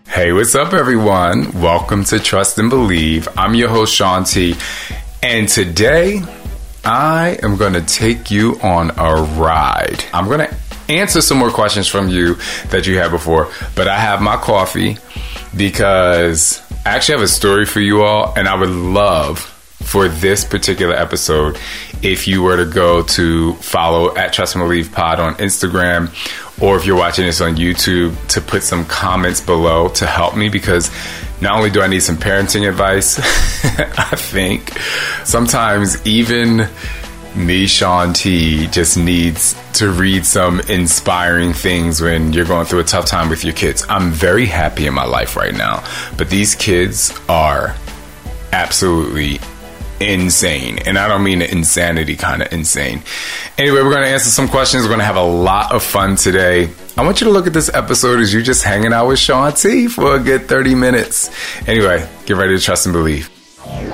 Hey, what's up, everyone? Welcome to Trust and Believe. I'm your host, Sean T. And today, I am going to take you on a ride. I'm going to answer some more questions from you that you had before, but I have my coffee because I actually have a story for you all, and I would love for this particular episode if you were to go to follow at Trust and Believe Pod on Instagram, or if you're watching this on YouTube, to put some comments below to help me, because not only do I need some parenting advice, I think sometimes even me, Sean T, just needs to read some inspiring things when you're going through a tough time with your kids. I'm very happy in my life right now, but these kids are absolutely insane. And I don't mean the insanity kind of insane. Anyway, we're going to answer some questions. We're going to have a lot of fun today. I want you to look at this episode as you just hanging out with Sean T for a good 30 minutes. Anyway, get ready to trust and believe. Somebody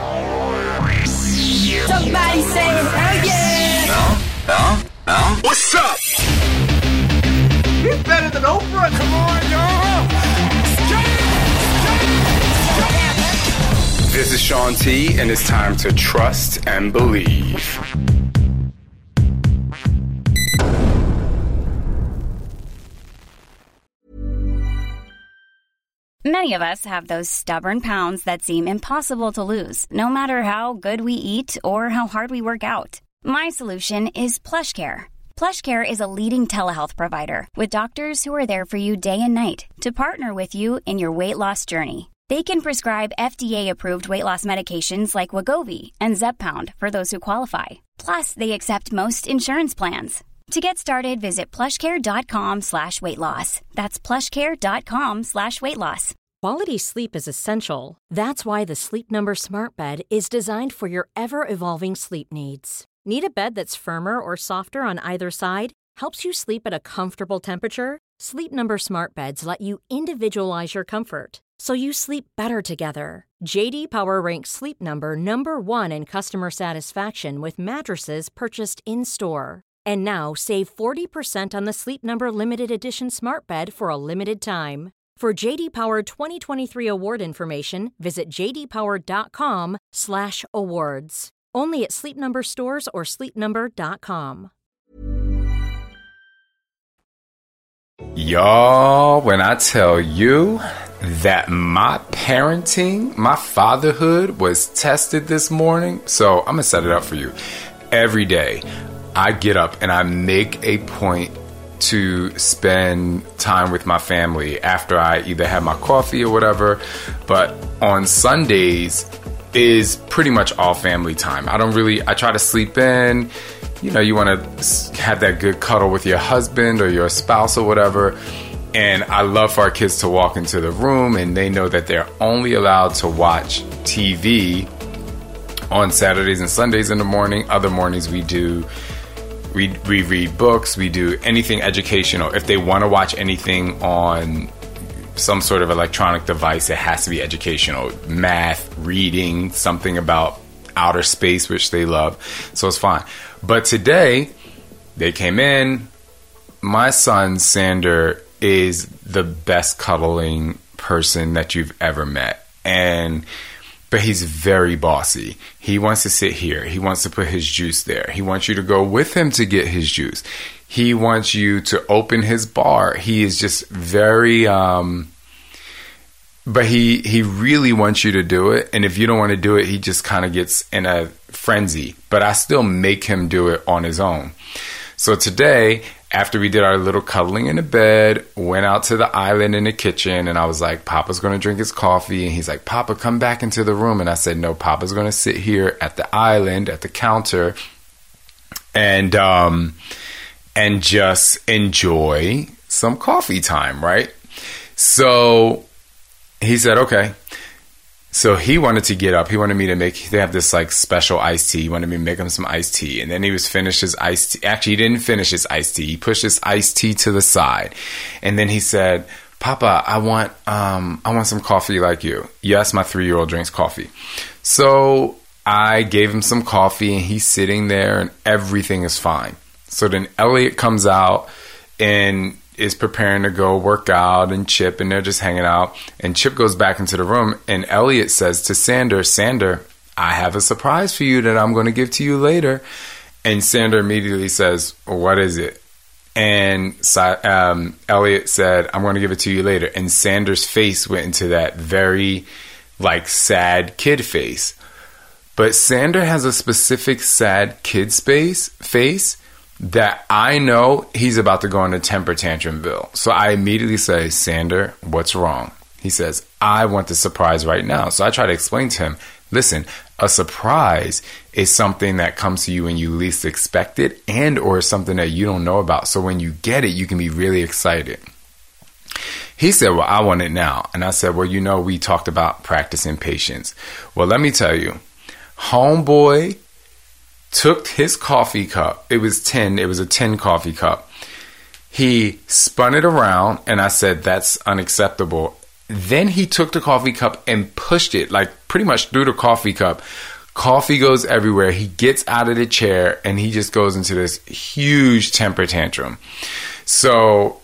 saying, oh yeah. No. What's up? He's better than Oprah. Come on, y'all. This is Sean T, and it's time to trust and believe. Many of us have those stubborn pounds that seem impossible to lose, no matter how good we eat or how hard we work out. My solution is PlushCare. PlushCare is a leading telehealth provider with doctors who are there for you day and night to partner with you in your weight loss journey. They can prescribe FDA-approved weight loss medications like Wegovy and Zepbound for those who qualify. Plus, they accept most insurance plans. To get started, visit plushcare.com/weightloss. That's plushcare.com/weightloss. Quality sleep is essential. That's why the Sleep Number Smart Bed is designed for your ever-evolving sleep needs. Need a bed that's firmer or softer on either side? Helps you sleep at a comfortable temperature? Sleep Number Smart Beds let you individualize your comfort, so you sleep better together. J.D. Power ranks Sleep Number number 1 in customer satisfaction with mattresses purchased in-store. And now, save 40% on the Sleep Number Limited Edition Smart Bed for a limited time. For J.D. Power 2023 award information, visit jdpower.com/awards. Only at Sleep Number stores or sleepnumber.com. Y'all, when I tell you that my parenting, my fatherhood was tested this morning, so I'm going to set it up for you. Every day, I get up and I make a point to spend time with my family after I either have my coffee or whatever. But on Sundays is pretty much all family time. I try to sleep in. You know, you want to have that good cuddle with your husband or your spouse or whatever. And I love for our kids to walk into the room and they know that they're only allowed to watch TV on Saturdays and Sundays in the morning. Other mornings we read books, we do anything educational. If they want to watch anything on some sort of electronic device, it has to be educational. Math, reading, something about outer space, which they love. So it's fine. But today, they came in. My son, Sander, is the best cuddling person that you've ever met. But he's very bossy. He wants to sit here. He wants to put his juice there. He wants you to go with him to get his juice. He wants you to open his bar. He is just very, but he really wants you to do it. And if you don't want to do it, he just kind of gets in a frenzy. But I still make him do it on his own. So today, after we did our little cuddling in the bed, went out to the island in the kitchen, and I was like, Papa's going to drink his coffee. And he's like, Papa, come back into the room. And I said, no, Papa's going to sit here at the island, at the counter, and just enjoy some coffee time, right? So he said, okay. So he wanted to get up. He wanted me to they have this like special iced tea. He wanted me to make him some iced tea. And then he was finished his iced tea. Actually, he didn't finish his iced tea. He pushed his iced tea to the side. And then he said, Papa, I want some coffee like you. Yes, my 3-year-old drinks coffee. So I gave him some coffee and he's sitting there and everything is fine. So then Elliot comes out and is preparing to go work out, and Chip, and they're just hanging out. And Chip goes back into the room, and Elliot says to Sander, I have a surprise for you that I'm going to give to you later. And Sander immediately says, what is it? And Elliot said, I'm going to give it to you later. And Sander's face went into that very, like, sad kid face. But Sander has a specific sad kid face that I know he's about to go into temper tantrumville. So I immediately say, Sander, what's wrong? He says, I want the surprise right now. So I try to explain to him, listen, a surprise is something that comes to you when you least expect it, and or something that you don't know about. So when you get it, you can be really excited. He said, well, I want it now. And I said, well, we talked about practicing patience. Well, let me tell you, homeboy took his coffee cup. It was a tin coffee cup. He spun it around, and I said, that's unacceptable. Then he took the coffee cup and pushed it, like pretty much through the coffee cup. Coffee goes everywhere. He gets out of the chair, and he just goes into this huge temper tantrum. So,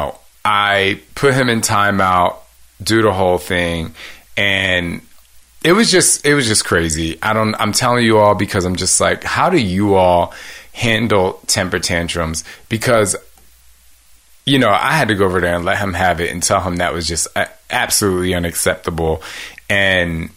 I put him in timeout, do the whole thing, and it was just crazy. I'm telling you all because I'm just like, how do you all handle temper tantrums? Because, I had to go over there and let him have it and tell him that was just absolutely unacceptable. And,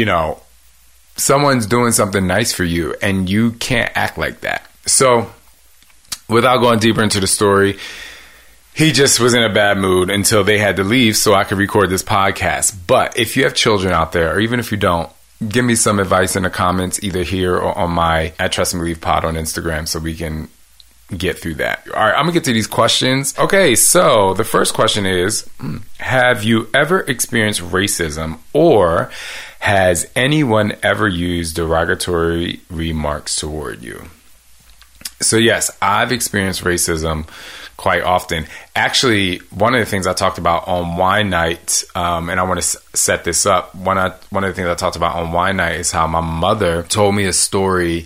someone's doing something nice for you and you can't act like that. So without going deeper into the story, he just was in a bad mood until they had to leave so I could record this podcast. But if you have children out there, or even if you don't, give me some advice in the comments, either here or on my @TrustAndBelieve_pod on Instagram, so we can get through that. All right, I'm gonna get to these questions. Okay, so the first question is, have you ever experienced racism, or has anyone ever used derogatory remarks toward you? So yes, I've experienced racism quite often. Actually, one of the things I talked about on Wine Night, and I want to set this up, one of the things I talked about on Wine Night is how my mother told me a story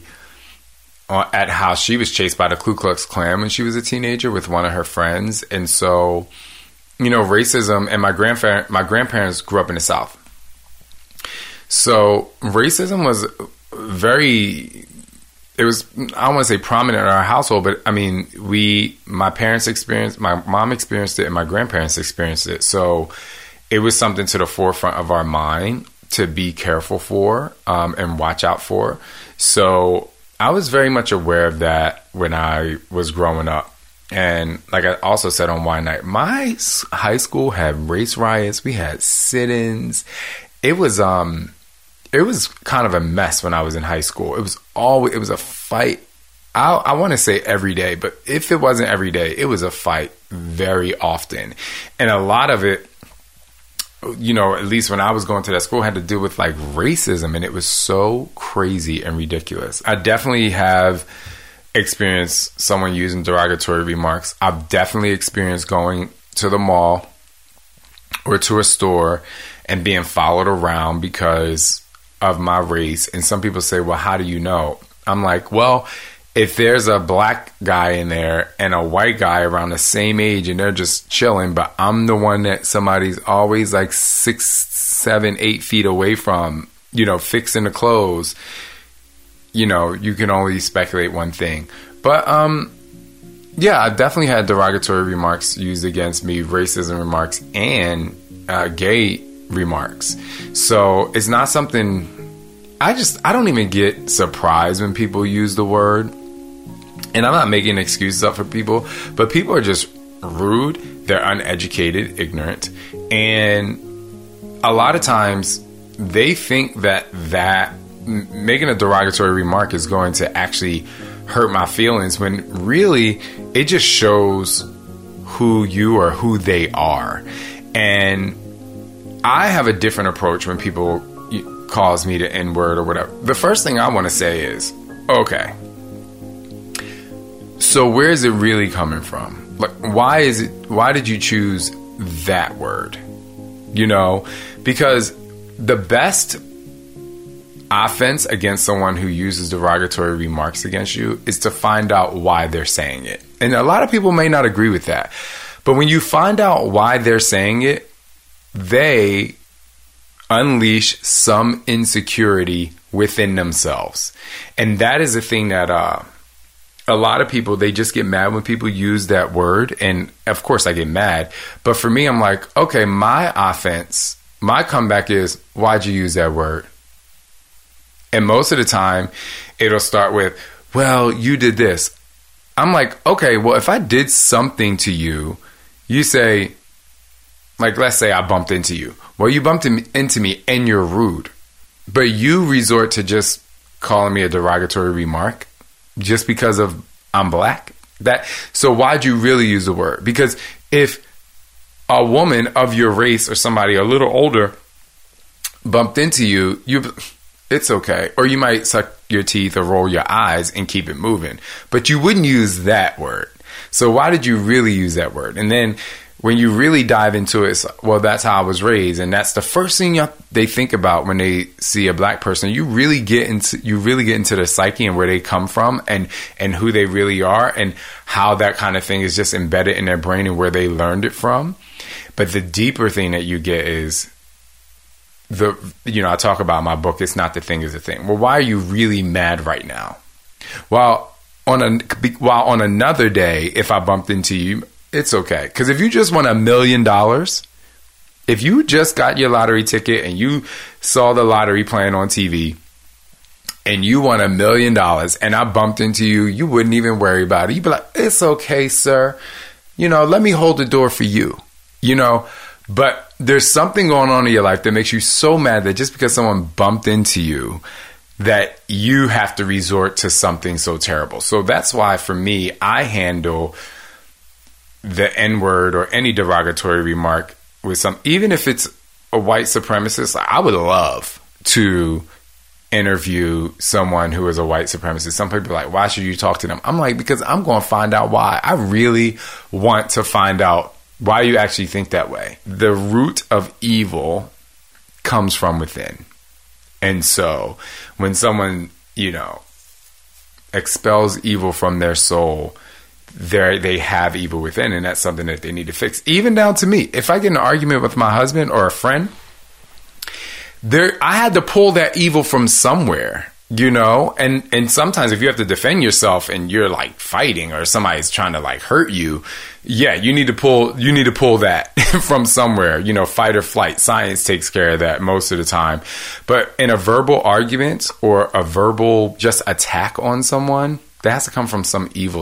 at how she was chased by the Ku Klux Klan when she was a teenager with one of her friends. And so, racism, and my grandparents grew up in the South. So racism was it was, I don't want to say prominent in our household, but I mean, my mom experienced it and my grandparents experienced it. So it was something to the forefront of our mind to be careful for, and watch out for. So I was very much aware of that when I was growing up. And like I also said on Wine Night, my high school had race riots. We had sit-ins. It was kind of a mess when I was in high school. It was a fight. I want to say every day, but if it wasn't every day, it was a fight very often. And a lot of it, at least when I was going to that school, had to do with like racism, and it was so crazy and ridiculous. I definitely have experienced someone using derogatory remarks. I've definitely experienced going to the mall or to a store and being followed around because of my race. And some people say, well, how do you know? I'm like, well, if there's a black guy in there and a white guy around the same age and they're just chilling, but I'm the one that somebody's always like 6, 7, 8 feet away from, fixing the clothes, you can only speculate one thing. But yeah, I've definitely had derogatory remarks used against me, racism remarks, and gay remarks. So it's not something, I don't even get surprised when people use the word. And I'm not making excuses up for people, but people are just rude. They're uneducated, ignorant. And a lot of times they think that making a derogatory remark is going to actually hurt my feelings, when really it just shows who you or who they are. And I have a different approach when people calls me the N-word or whatever. The first thing I want to say is, okay, so where is it really coming from? Like, why did you choose that word? Because the best offense against someone who uses derogatory remarks against you is to find out why they're saying it. And a lot of people may not agree with that. But when you find out why they're saying it, they unleash some insecurity within themselves. And that is a thing that a lot of people, they just get mad when people use that word. And of course I get mad. But for me, I'm like, okay, my offense, my comeback is, why'd you use that word? And most of the time it'll start with, well, you did this. I'm like, okay, well, if I did something to you, you say, like, let's say I bumped into you. Well, you bumped into me and you're rude. But you resort to just calling me a derogatory remark just because of I'm black. So why'd you really use the word? Because if a woman of your race or somebody a little older bumped into you, it's okay. Or you might suck your teeth or roll your eyes and keep it moving. But you wouldn't use that word. So why did you really use that word? And then when you really dive into it, well, that's how I was raised. And that's the first thing they think about when they see a black person. You really get into their psyche and where they come from and who they really are and how that kind of thing is just embedded in their brain and where they learned it from. But the deeper thing that you get is I talk about in my book, it's not the thing, it's the thing. Well, why are you really mad right now? While on another day, if I bumped into you, it's okay. Because if you just won $1 million, if you just got your lottery ticket and you saw the lottery playing on TV and you won $1 million and I bumped into you, you wouldn't even worry about it. You'd be like, it's okay, sir. Let me hold the door for you, But there's something going on in your life that makes you so mad that just because someone bumped into you, that you have to resort to something so terrible. So that's why for me, I handle the N-word or any derogatory remark with even if it's a white supremacist. I would love to interview someone who is a white supremacist. Some people are like, why should you talk to them? I'm like, because I'm going to find out why. I really want to find out why you actually think that way. The root of evil comes from within. And so when someone, expels evil from their soul, they have evil within, and that's something that they need to fix. Even down to me. If I get in an argument with my husband or a friend, I had to pull that evil from somewhere. And sometimes if you have to defend yourself and you're like fighting or somebody's trying to like hurt you, yeah, you need to pull that from somewhere, fight or flight. Science takes care of that most of the time. But in a verbal argument or a verbal just attack on someone, that has to come from some evil.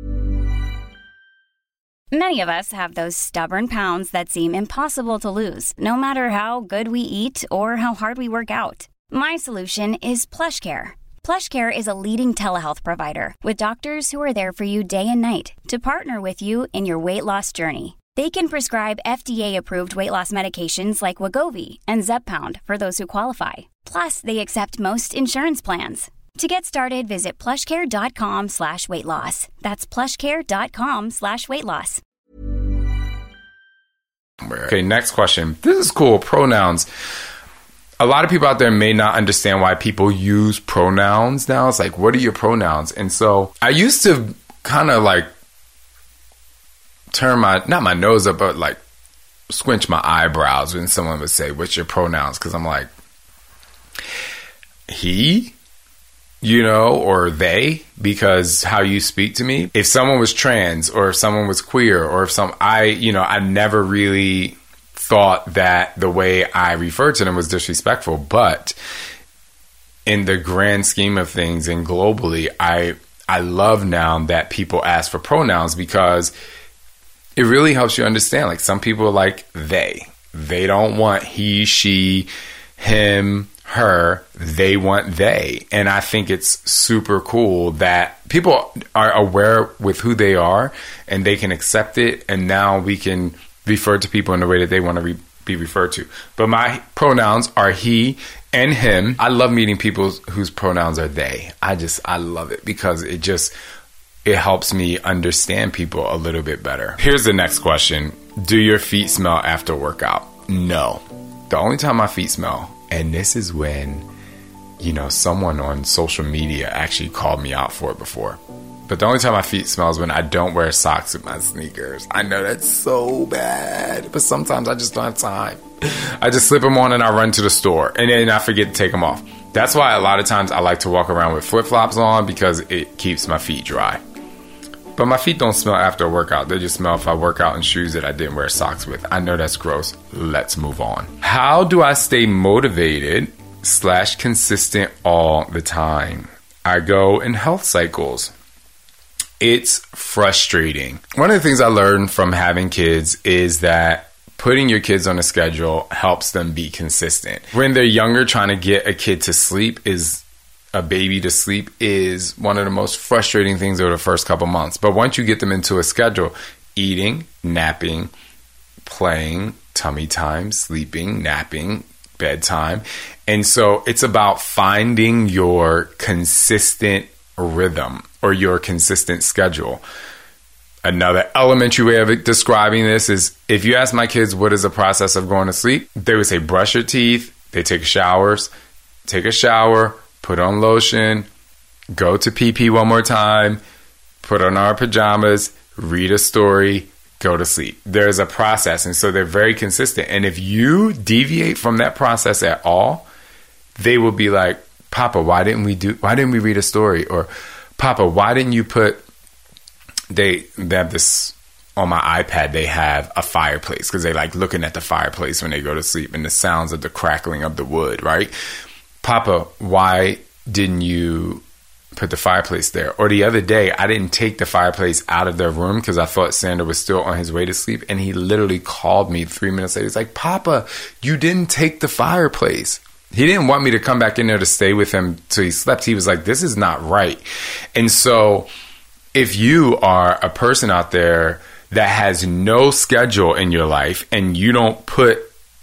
Many of us have those stubborn pounds that seem impossible to lose, no matter how good we eat or how hard we work out. My solution is PlushCare. PlushCare is a leading telehealth provider with doctors who are there for you day and night to partner with you in your weight loss journey. They can prescribe FDA-approved weight loss medications like Wegovy and Zepbound for those who qualify. Plus, they accept most insurance plans. To get started, visit plushcare.com/weightloss. That's plushcare.com/weightloss. Okay, next question. This is cool. Pronouns. A lot of people out there may not understand why people use pronouns now. It's like, what are your pronouns? And so I used to kind of like turn not my nose up, but like squinch my eyebrows when someone would say, what's your pronouns? Because I'm like, he, or they, because how you speak to me. If someone was trans or if someone was queer or if I never really thought that the way I referred to them was disrespectful. But in the grand scheme of things and globally, I love now that people ask for pronouns because it really helps you understand. Like some people are like they don't want he, she, him, her, they want they. And I think it's super cool that people are aware with who they are and they can accept it. And now we can refer to people in the way that they want to be referred to. But my pronouns are he and him. I love meeting people whose pronouns are they. I love it because it helps me understand people a little bit better. Here's the next question. Do your feet smell after workout? No. The only time my feet smell, and this is when, someone on social media actually called me out for it before. But the only time my feet smell is when I don't wear socks with my sneakers. I know that's so bad, but sometimes I just don't have time. I just slip them on and I run to the store, and then I forget to take them off. That's why a lot of times I like to walk around with flip-flops on, because it keeps my feet dry. But my feet don't smell after a workout. They just smell if I work out in shoes that I didn't wear socks with. I know that's gross. Let's move on. How do I stay motivated / consistent all the time? I go in health cycles. It's frustrating. One of the things I learned from having kids is that putting your kids on a schedule helps them be consistent. When they're younger, trying to get a kid to sleep a baby to sleep is one of the most frustrating things over the first couple months. But once you get them into a schedule, eating, napping, playing, tummy time, sleeping, napping, bedtime. And so it's about finding your consistent rhythm or your consistent schedule. Another elementary way of describing this is, if you ask my kids what is the process of going to sleep, they would say brush your teeth, they take a shower, put on lotion, go to pee one more time, put on our pajamas, read a story, go to sleep. There's a process, and so they're very consistent. And if you deviate from that process at all, they will be like, Papa, why didn't we read a story? Or Papa, why didn't you put, they have this, on my iPad, they have a fireplace, because they like looking at the fireplace when they go to sleep and the sounds of the crackling of the wood, right? Papa, why didn't you put the fireplace there? Or the other day, I didn't take the fireplace out of their room because I thought Sander was still on his way to sleep. And he literally called me 3 minutes later. He's like, Papa, you didn't take the fireplace. He didn't want me to come back in there to stay with him till he slept. He was like, this is not right. And so if you are a person out there that has no schedule in your life and you don't put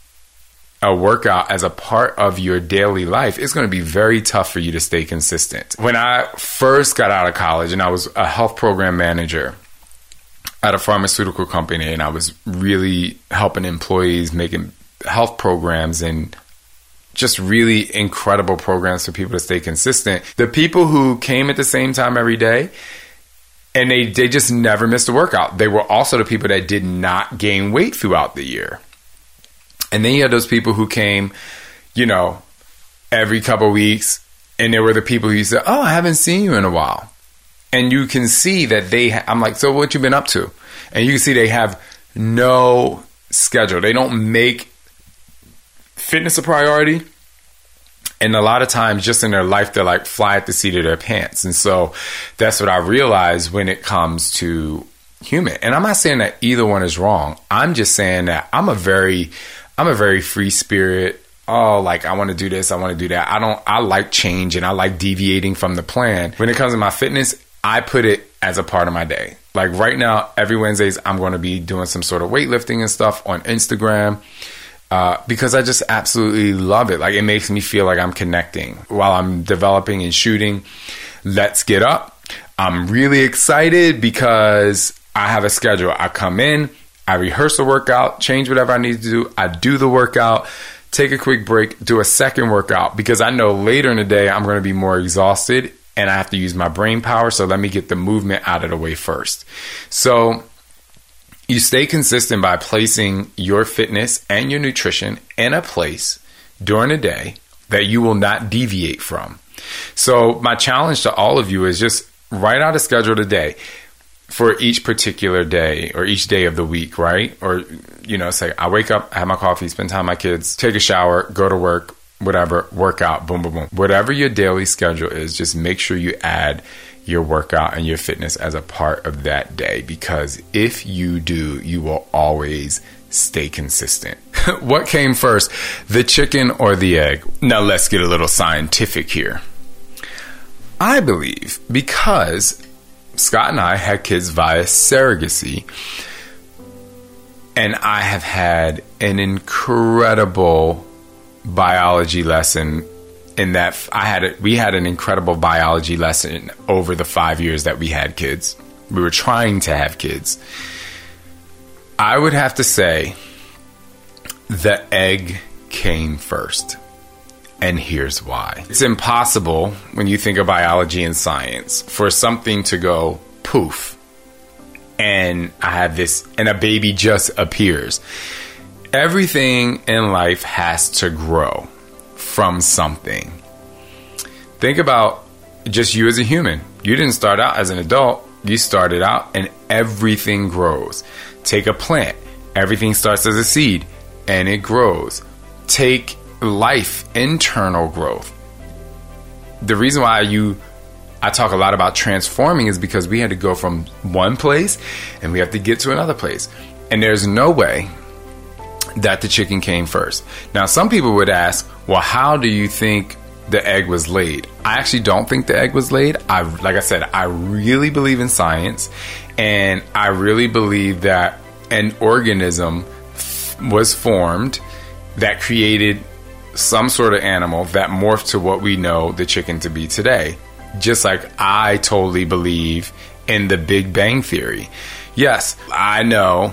a workout as a part of your daily life, it's going to be very tough for you to stay consistent. When I first got out of college and I was a health program manager at a pharmaceutical company, and I was really helping employees making health programs and just really incredible programs for people to stay consistent. The people who came at the same time every day, and they just never missed a workout. They were also the people that did not gain weight throughout the year. And then you had those people who came, every couple of weeks, and there were the people who said, oh, I haven't seen you in a while. And you can see that I'm like, so what you been up to? And you can see they have no schedule. They don't make fitness a priority. And a lot of times just in their life, they're like fly at the seat of their pants. And so that's what I realized when it comes to human. And I'm not saying that either one is wrong. I'm just saying that I'm a very free spirit. Oh, like I want to do this, I want to do that. I like change and I like deviating from the plan. When it comes to my fitness, I put it as a part of my day. Like right now, every Wednesdays, I'm going to be doing some sort of weightlifting and stuff on Instagram. Because I just absolutely love it. Like it makes me feel like I'm connecting while I'm developing and shooting Let's Get Up. I'm really excited because I have a schedule. I come in, I rehearse the workout, change whatever I need to do. I do the workout, take a quick break, do a second workout, because I know later in the day I'm going to be more exhausted and I have to use my brain power. So let me get the movement out of the way first. So you stay consistent by placing your fitness and your nutrition in a place during the day that you will not deviate from. So my challenge to all of you is just write out a schedule today for each particular day or each day of the week, right? Or, say I wake up, have my coffee, spend time with my kids, take a shower, go to work, whatever, work out, boom, boom, boom. Whatever your daily schedule is, just make sure you add your workout and your fitness as a part of that day, because if you do, you will always stay consistent. What came first, the chicken or the egg? Now let's get a little scientific here. I believe because Scott and I had kids via surrogacy, and I have had an incredible biology lesson in that we had an incredible biology lesson over the 5 years that we had kids. We were trying to have kids. I would have to say the egg came first. And here's why. It's impossible when you think of biology and science for something to go poof, and I have this, and a baby just appears. Everything in life has to grow from something. Think about just you as a human. You didn't start out as an adult. You started out and everything grows. Take a plant. Everything starts as a seed and it grows. Take life, internal growth. The reason why I talk a lot about transforming is because we had to go from one place and we have to get to another place. And there's no way that the chicken came first. Now, some people would ask, well, how do you think the egg was laid? I actually don't think the egg was laid. Like I said, I really believe in science, and I really believe that an organism was formed that created some sort of animal that morphed to what we know the chicken to be today. Just like I totally believe in the Big Bang Theory. Yes, I know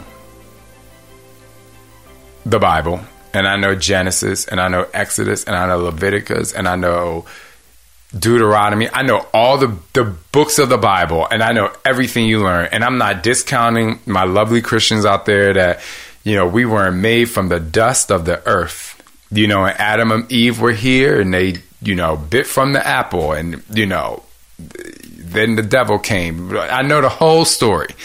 the Bible, and I know Genesis, and I know Exodus, and I know Leviticus, and I know Deuteronomy. I know all the books of the Bible, and I know everything you learn. And I'm not discounting my lovely Christians out there that, we weren't made from the dust of the earth. And Adam and Eve were here, and they, bit from the apple, and, then the devil came. I know the whole story.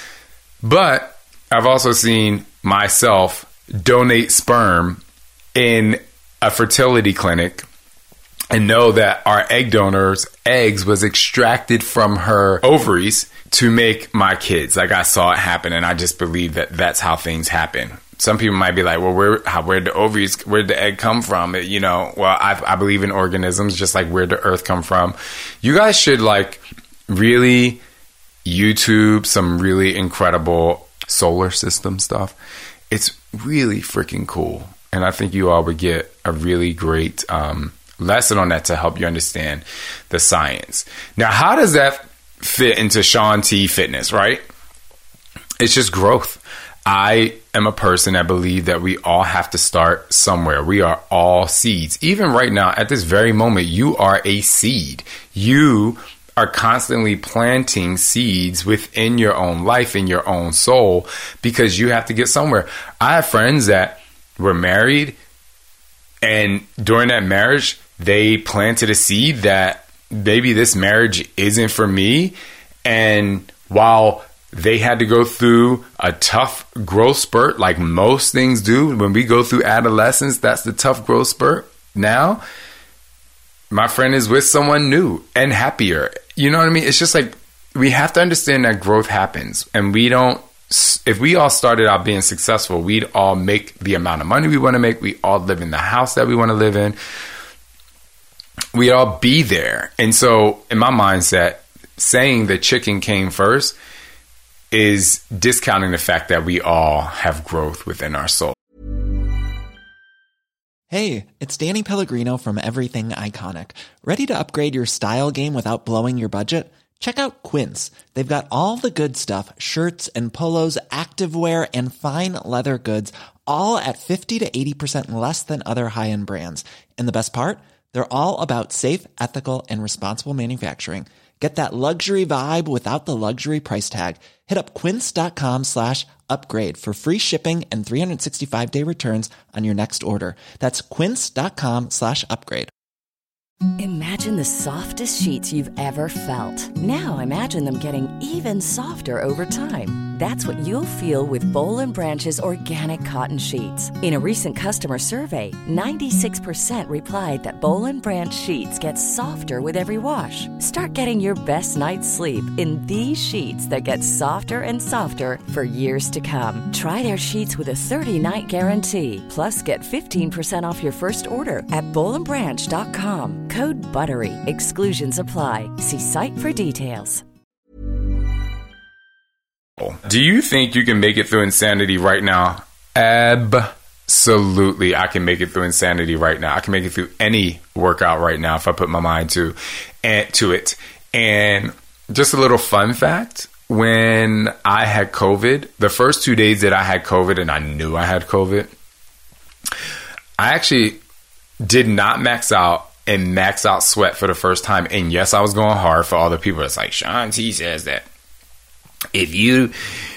But I've also seen myself donate sperm in a fertility clinic and know that our egg donor's eggs was extracted from her ovaries to make my kids. Like, I saw it happen, and I just believe that that's how things happen. Some people might be like, well, where'd the egg come from? Well, I believe in organisms, just like where'd the earth come from. You guys should really YouTube some really incredible solar system stuff. It's really freaking cool. And I think you all would get a really great lesson on that to help you understand the science. Now, how does that fit into Shaun T Fitness, right? It's just growth. I am a person that believes that we all have to start somewhere. We are all seeds. Even right now, at this very moment, you are a seed. You are constantly planting seeds within your own life, in your own soul, because you have to get somewhere. I have friends that were married, and during that marriage, they planted a seed that maybe this marriage isn't for me. And while they had to go through a tough growth spurt, like most things do, when we go through adolescence, that's the tough growth spurt. Now, my friend is with someone new and happier. You know what I mean? It's just like, we have to understand that growth happens, and if we all started out being successful, we'd all make the amount of money we want to make. We all live in the house that we want to live in. We'd all be there. And so in my mindset, saying the chicken came first is discounting the fact that we all have growth within our soul. Hey, it's Danny Pellegrino from Everything Iconic. Ready to upgrade your style game without blowing your budget? Check out Quince. They've got all the good stuff, shirts and polos, activewear, and fine leather goods, all at 50 to 80% less than other high-end brands. And the best part? They're all about safe, ethical, and responsible manufacturing. Get that luxury vibe without the luxury price tag. Hit up quince.com/upgrade for free shipping and 365-day returns on your next order. That's quince.com/upgrade. Imagine the softest sheets you've ever felt. Now imagine them getting even softer over time. That's what you'll feel with Boll & Branch's organic cotton sheets. In a recent customer survey, 96% replied that Boll & Branch sheets get softer with every wash. Start getting your best night's sleep in these sheets that get softer and softer for years to come. Try their sheets with a 30-night guarantee. Plus, get 15% off your first order at bollandbranch.com. Code BUTTERY. Exclusions apply. See site for details. Do you think you can make it through insanity right now? Absolutely. I can make it through insanity right now. I can make it through any workout right now if I put my mind to it. And just a little fun fact, when I had COVID, the first 2 days that I had COVID and I knew I had COVID, I actually did not max out sweat for the first time. And yes, I was going hard for all the people that's like, Shaun T says that if you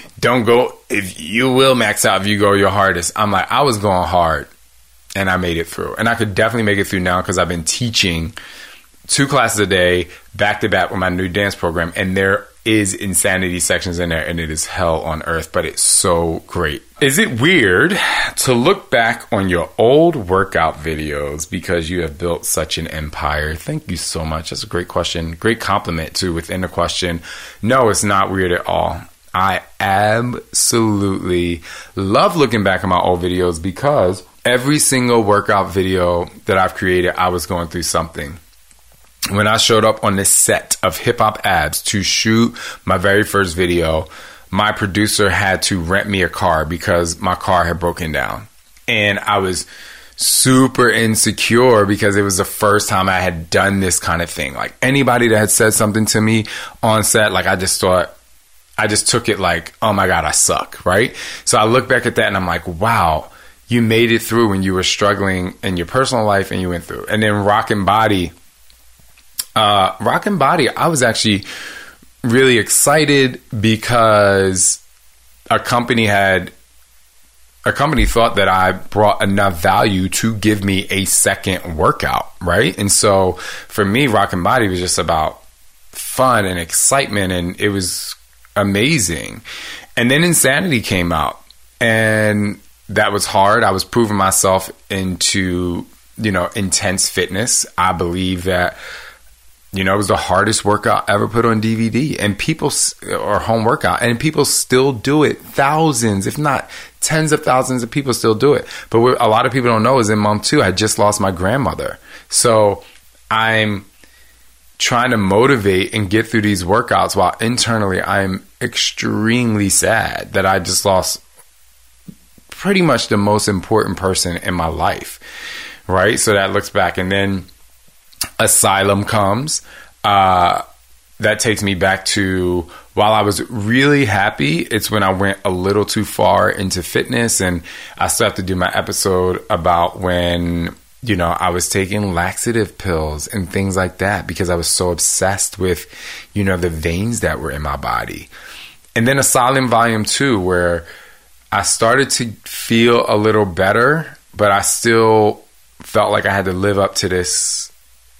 will max out if you go your hardest. I'm like, I was going hard and I made it through. And I could definitely make it through now because I've been teaching 2 classes a day back to back with my new dance program. And there is insanity sections in there, and it is hell on earth, but it's so great. Is it weird to look back on your old workout videos because you have built such an empire? Thank you so much. That's a great question. Great compliment too within the question. No, it's not weird at all. I absolutely love looking back at my old videos because every single workout video that I've created, I was going through something. When I showed up on this set of Hip Hop Abs to shoot my very first video, my producer had to rent me a car because my car had broken down. And I was super insecure because it was the first time I had done this kind of thing. Like anybody that had said something to me on set, like I just took it like, oh my God, I suck, right? So I look back at that and I'm like, wow, you made it through when you were struggling in your personal life and you went through. And then Rockin' Body, I was actually really excited because a company thought that I brought enough value to give me a second workout, right? And so for me, Rockin' Body was just about fun and excitement, and it was amazing. And then Insanity came out, and that was hard. I was proving myself into, intense fitness. I believe that, it was the hardest workout ever put on DVD or home workout, and people still do it. Thousands, if not tens of thousands of people still do it. But what a lot of people don't know is in month 2, I just lost my grandmother. So I'm trying to motivate and get through these workouts while internally I'm extremely sad that I just lost pretty much the most important person in my life, right? So that looks back, and then Asylum comes. That takes me back to while I was really happy. It's when I went a little too far into fitness, and I still have to do my episode about when, I was taking laxative pills and things like that because I was so obsessed with, the veins that were in my body. And then Asylum Volume 2, where I started to feel a little better, but I still felt like I had to live up to this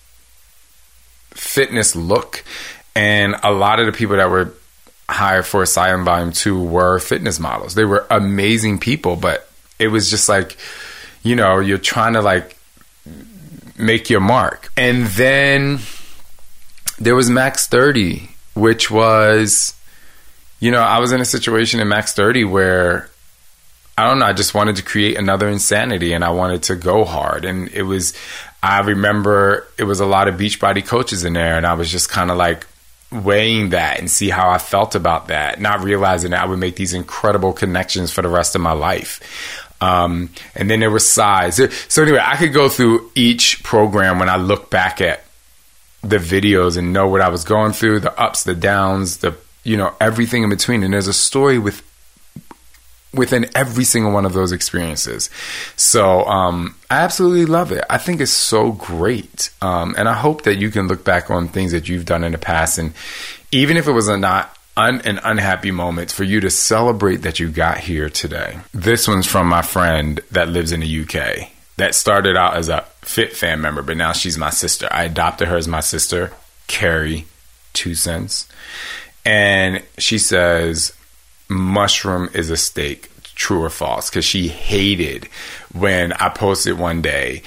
fitness look. And a lot of the people that were hired for Asylum Volume 2 were fitness models. They were amazing people, but it was just like, you're trying to like make your mark. And then there was Max 30, which was, I was in a situation in Max 30 where, I don't know, I just wanted to create another Insanity, and I wanted to go hard. And I remember it was a lot of Beachbody coaches in there, and I was just kind of like weighing that and see how I felt about that, not realizing that I would make these incredible connections for the rest of my life. And then there was size. So anyway, I could go through each program when I look back at the videos and know what I was going through, the ups, the downs, everything in between. And there's a story within every single one of those experiences. So I absolutely love it. I think it's so great. And I hope that you can look back on things that you've done in the past, and even if it was an unhappy moment, for you to celebrate that you got here today. This one's from my friend that lives in the UK that started out as a Fit Fam member, but now she's my sister. I adopted her as my sister, Carrie 2 cents. And she says, mushroom is a steak, true or false? Because she hated when I posted one day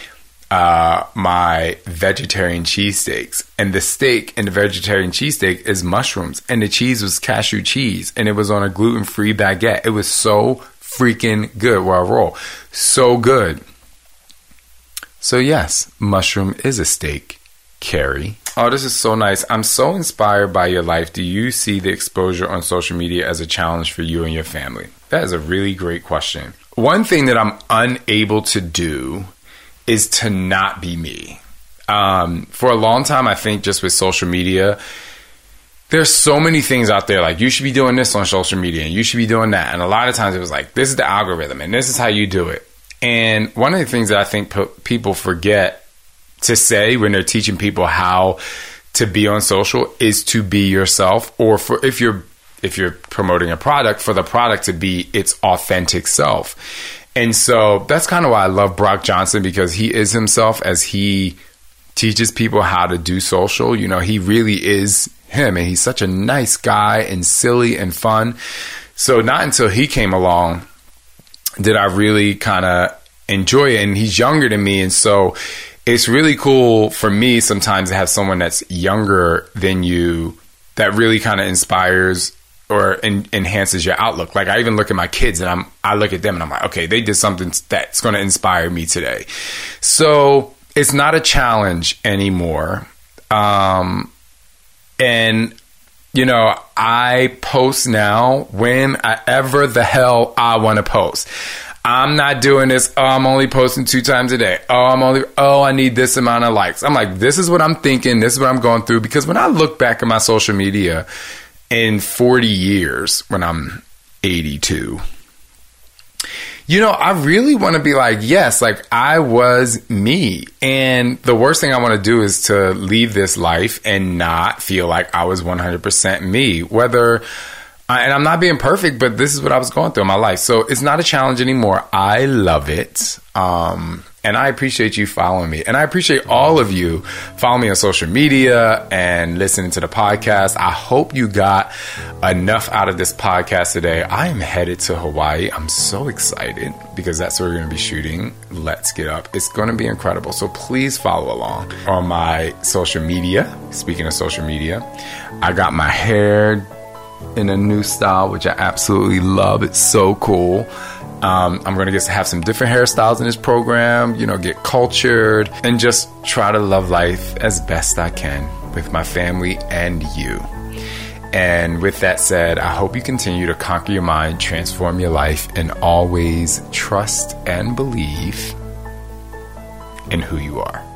my vegetarian cheesesteaks, and the steak in the vegetarian cheesesteak is mushrooms, and the cheese was cashew cheese, and it was on a gluten-free baguette. It was so freaking good. Where I roll, so good. So yes, mushroom is a steak, Carrie. Oh, this is so nice. I'm so inspired by your life. Do you see the exposure on social media as a challenge for you and your family? That is a really great question. One thing that I'm unable to do is to not be me. For a long time, I think just with social media, there's so many things out there like you should be doing this on social media and you should be doing that. And a lot of times it was like, this is the algorithm and this is how you do it. And one of the things that I think people forget to say when they're teaching people how to be on social is to be yourself. Or if you're if you're promoting a product, for the product to be its authentic self. And so that's kind of why I love Brock Johnson, because he is himself as he teaches people how to do social. You know, he really is him, and he's such a nice guy and silly and fun. So not until he came along did I really kind of enjoy it. And he's younger than me, and so it's really cool for me sometimes to have someone that's younger than you that really kind of inspires or enhances your outlook. Like, I even look at my kids and I look at them and I'm like, okay, they did something that's going to inspire me today. So it's not a challenge anymore. And, you know, I post now whenever the hell I want to post. I'm not doing this. Oh, I'm only posting 2 times a day. I need this amount of likes. I'm like, this is what I'm thinking. This is what I'm going through. Because when I look back at my social media in 40 years, when I'm 82, you know, I really want to be like, yes, like I was me. And the worst thing I want to do is to leave this life and not feel like I was 100% me. And I'm not being perfect, but this is what I was going through in my life. So it's not a challenge anymore. I love it. And I appreciate you following me. And I appreciate all of you following me on social media and listening to the podcast. I hope you got enough out of this podcast today. I am headed to Hawaii. I'm so excited because that's where we're going to be shooting Let's Get Up. It's going to be incredible. So please follow along on my social media. Speaking of social media, I got my hair in a new style, which I absolutely love. It's so cool. I'm going to get to have some different hairstyles in this program, you know, get cultured and just try to love life as best I can with my family and you. And with that said, I hope you continue to conquer your mind, transform your life, and always trust and believe in who you are.